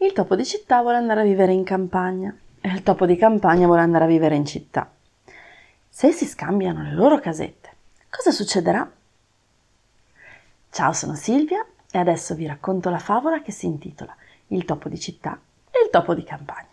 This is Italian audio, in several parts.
Il topo di città vuole andare a vivere in campagna e il topo di campagna vuole andare a vivere in città. Se si scambiano le loro casette, cosa succederà? Ciao, sono Silvia e adesso vi racconto la favola che si intitola Il topo di città e il topo di campagna.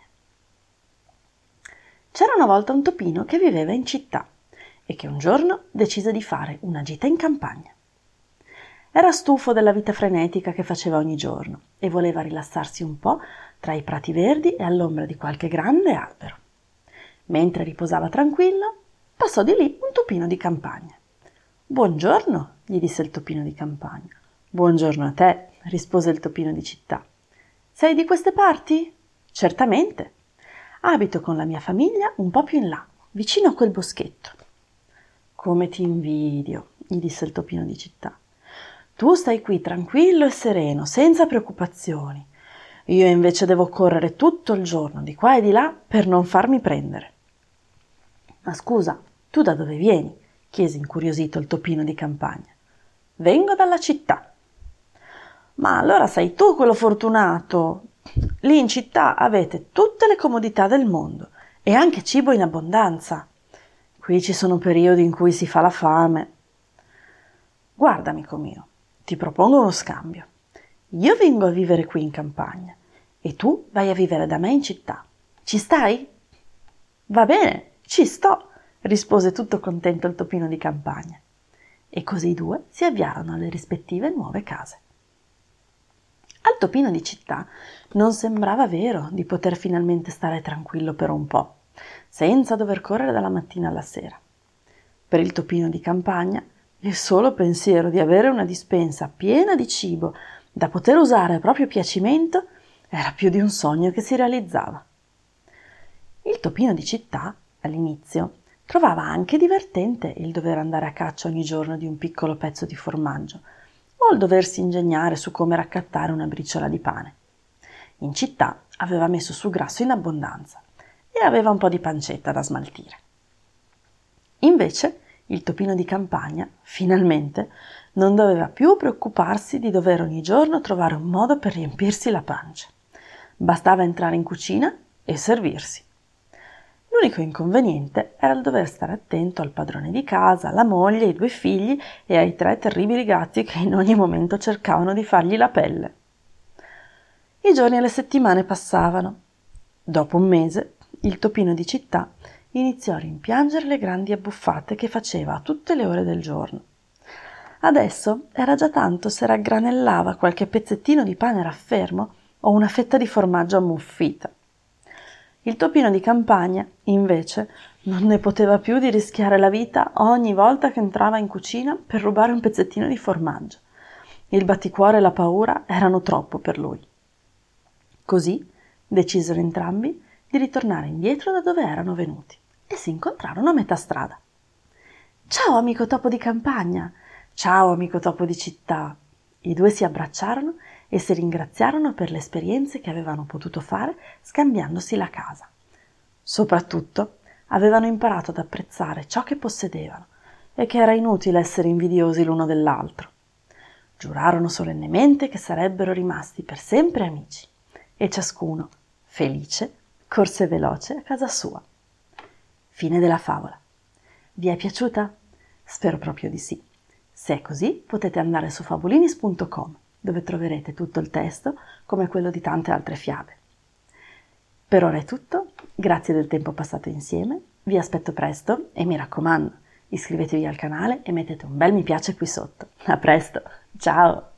C'era una volta un topino che viveva in città e che un giorno decise di fare una gita in campagna. Era stufo della vita frenetica che faceva ogni giorno e voleva rilassarsi un po' tra i prati verdi e all'ombra di qualche grande albero. Mentre riposava tranquillo, passò di lì un topino di campagna. «Buongiorno», gli disse il topino di campagna. «Buongiorno a te», rispose il topino di città. «Sei di queste parti?» «Certamente. Abito con la mia famiglia un po' più in là, vicino a quel boschetto». «Come ti invidio», gli disse il topino di città. «Tu stai qui tranquillo e sereno, senza preoccupazioni. Io invece devo correre tutto il giorno di qua e di là per non farmi prendere». «Ma scusa, tu da dove vieni?» chiese incuriosito il topino di campagna. «Vengo dalla città». «Ma allora sei tu quello fortunato. Lì in città avete tutte le comodità del mondo e anche cibo in abbondanza. Qui ci sono periodi in cui si fa la fame». «Guarda, amico mio, ti propongo uno scambio. Io vengo a vivere qui in campagna e tu vai a vivere da me in città. Ci stai?» «Va bene, ci sto», rispose tutto contento il topino di campagna. E così i due si avviarono alle rispettive nuove case. Al topino di città non sembrava vero di poter finalmente stare tranquillo per un po', senza dover correre dalla mattina alla sera. Per il topino di campagna il solo pensiero di avere una dispensa piena di cibo da poter usare a proprio piacimento era più di un sogno che si realizzava. Il topino di città, all'inizio, trovava anche divertente il dover andare a caccia ogni giorno di un piccolo pezzo di formaggio o il doversi ingegnare su come raccattare una briciola di pane. In città aveva messo su grasso in abbondanza e aveva un po' di pancetta da smaltire. Invece, il topino di campagna, finalmente, non doveva più preoccuparsi di dover ogni giorno trovare un modo per riempirsi la pancia. Bastava entrare in cucina e servirsi. L'unico inconveniente era il dover stare attento al padrone di casa, alla moglie, ai 2 figli e ai 3 terribili gatti che in ogni momento cercavano di fargli la pelle. I giorni e le settimane passavano. Dopo un mese, il topino di città iniziò a rimpiangere le grandi abbuffate che faceva a tutte le ore del giorno. Adesso era già tanto se raggranellava qualche pezzettino di pane raffermo o una fetta di formaggio ammuffita. Il topino di campagna, invece, non ne poteva più di rischiare la vita ogni volta che entrava in cucina per rubare un pezzettino di formaggio. Il batticuore e la paura erano troppo per lui. Così decisero entrambi di ritornare indietro da dove erano venuti e si incontrarono a metà strada. «Ciao, amico topo di campagna!» «Ciao, amico topo di città!» I due si abbracciarono e si ringraziarono per le esperienze che avevano potuto fare scambiandosi la casa. Soprattutto avevano imparato ad apprezzare ciò che possedevano e che era inutile essere invidiosi l'uno dell'altro. Giurarono solennemente che sarebbero rimasti per sempre amici e ciascuno, felice, corse veloce a casa sua. Fine della favola. Vi è piaciuta? Spero proprio di sì. Se è così, potete andare su fabolinis.com, dove troverete tutto il testo, come quello di tante altre fiabe. Per ora è tutto, grazie del tempo passato insieme, vi aspetto presto e mi raccomando, iscrivetevi al canale e mettete un bel mi piace qui sotto. A presto, ciao!